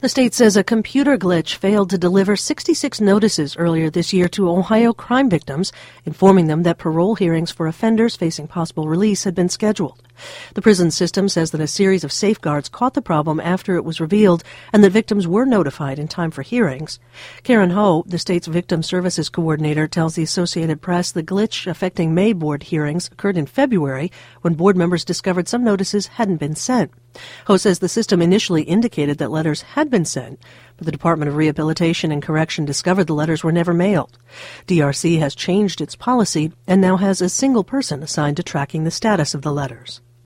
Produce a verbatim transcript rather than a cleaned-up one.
The state says a computer glitch failed to deliver sixty-six notices earlier this year to Ohio crime victims, informing them that parole hearings for offenders facing possible release had been scheduled. The prison system says that a series of safeguards caught the problem after it was revealed and that victims were notified in time for hearings. Karen Ho, the state's victim services coordinator, tells the Associated Press the glitch affecting May board hearings occurred in February when board members discovered some notices hadn't been sent. Ho says the system initially indicated that letters had been sent, but the Department of Rehabilitation and Correction discovered the letters were never mailed. D R C has changed its policy and now has a single person assigned to tracking the status of the letters.